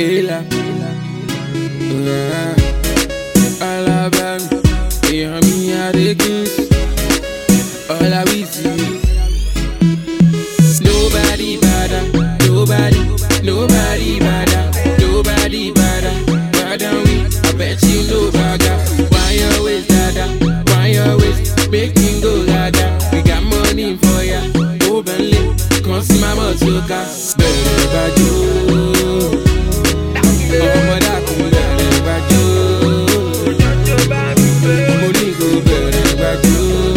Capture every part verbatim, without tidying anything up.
Killer. Yeah. All about me, yeah, me are the kings. All I we see. Nobody better, nobody, nobody better, nobody better, better than we. I bet you know bagger. Why you always dada? Why you always make me go gaga? We got money for ya, openly. Come see my motoka, better about you. Oh, my da come better about you. Money go better about you.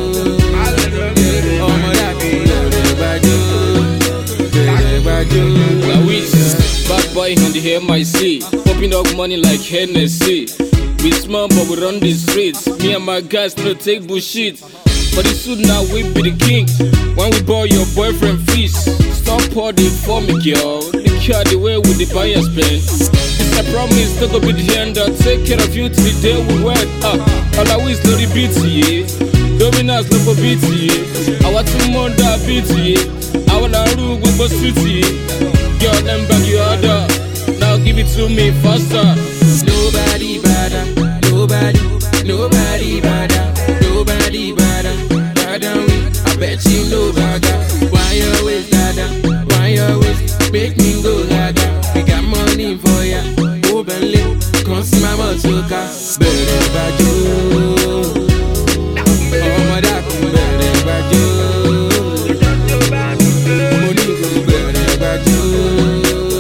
Oh, my da come better about you. Better about you. Lawis, bad boy on the M I C, popping up money like Hennessy. We small but we run the streets. Me and my guys no take bullshit. But the suit now we be the king. When we borrow your boyfriend fees, stop pouring for me, girl. The car the way with the buyer spend. It's a promise to go be the end. I'll take care of you till the day we wed. Ah, all I wish no repeat yeah. Dominance no for beat yeah. I want to murder beat yeah. I wanna rule with my city. Girl, them back your order. Now give it to me faster. Nobody better, nobody, nobody better, nobody better, better than we. I bet you know bagger. Why you always dada? Why you always make me go gaga? We got money for ya, openly. Come see my motoka, better about you. Oh my da, better about you. Money go better about you.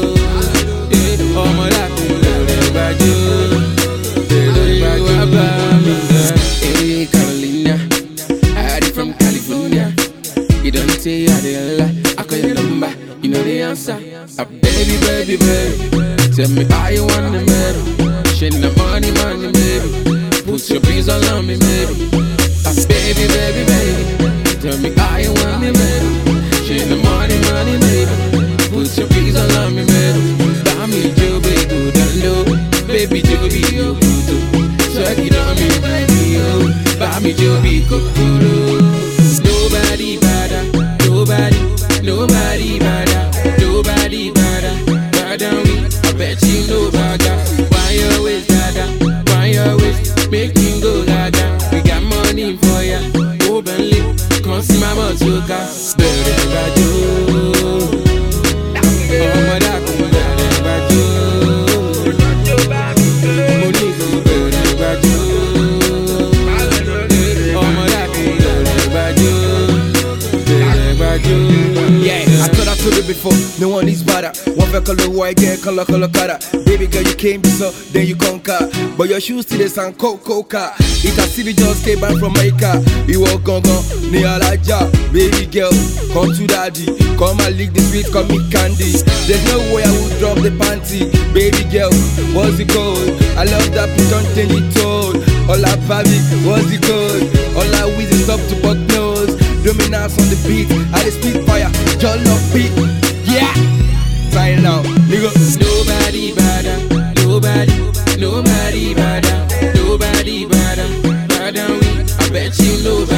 Oh my da, better about you. Better about you. Hey Carolina, I had it from California. You don't say I did a lie. I call your number, you know the answer. A baby, baby, baby. Tell me how you want the medal. Shake the money, money, baby. Put your peace all on me, baby. A baby, baby, baby. Tell me how you want me, baby. Shake the money, money, baby. Put your peace all on me, baby. Buy me Joe, baby, good and low. Baby, Joe, be your good. Check it on me, baby, oh. Buy me Joe, be good. Nobody better, nobody, nobody better, nobody better, better than we. I bet you know bagger. Why you always dada? Why you always make me go gaga? We got money for ya, openly. Come see my motoka, better about you. Oh my da, come better about you. Money go better about you. Oh my da, come better about you. Better about you. Yeah, I thought I told you before, no one is better. One for color white girl, color color color. Baby girl, you came so then you conquer. But your shoes still is on coca coca. It's a silly just came back from America. You walk on gone, near Alaja. Baby girl, come to daddy. Come and lick the sweet, come me candy. There's no way I would drop the panty. Baby girl, what's the code? I love that put on ten it told. All I baby, what's the code? All I wish is up to butt nose. Dominance on the beat, I the speed fire, y'all love beat. Yeah, sign out, nigga. Nobody better, nobody, nobody better, nobody better, better than we. I bet you know